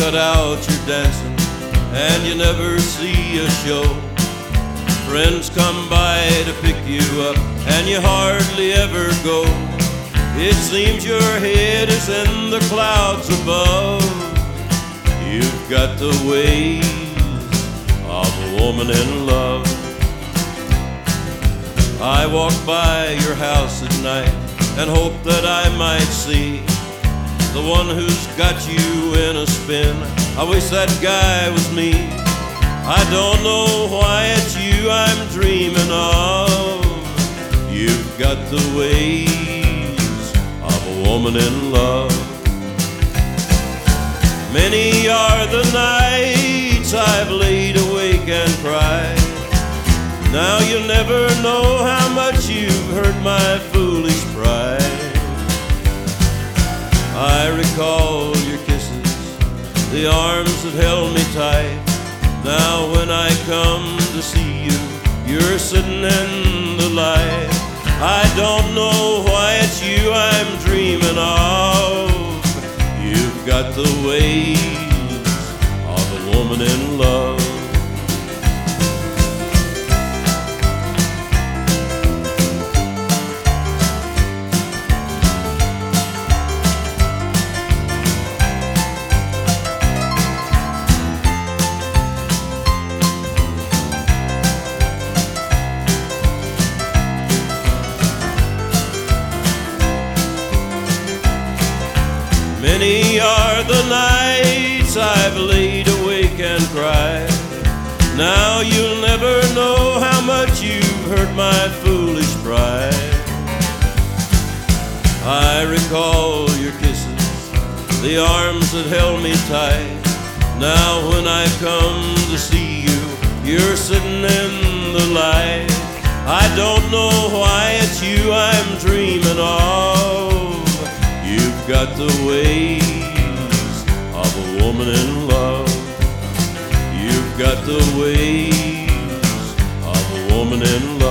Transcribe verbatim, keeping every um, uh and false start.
cut out your dancing, and you never see a show. Friends come by to pick you up, and you hardly ever go. It seems your head is in the clouds above. You've got the ways of a woman in love. I walk by your house at night and hope that I might see the one who's got you in a spin. I wish that guy was me. I don't know why it's you I'm dreaming of. You've got the ways of a woman in love. Many are the nights I've laid awake and cried. Now you'll never know how much you've hurt my foolish pride. I recall your kisses, the arms that held me tight. Now when I come to see you, you're sitting in the light. I don't know why it's you I'm dreaming of. You've got the ways of a woman in love. Many are the nights I've laid awake and cried. Now you'll never know how much you've hurt my foolish pride. I recall your kisses, the arms that held me tight. Now when I come to see you, you're sitting in the light. I don't know why it's you I'm dreaming of. You've got the ways of a woman in love. You've got the ways of a woman in love.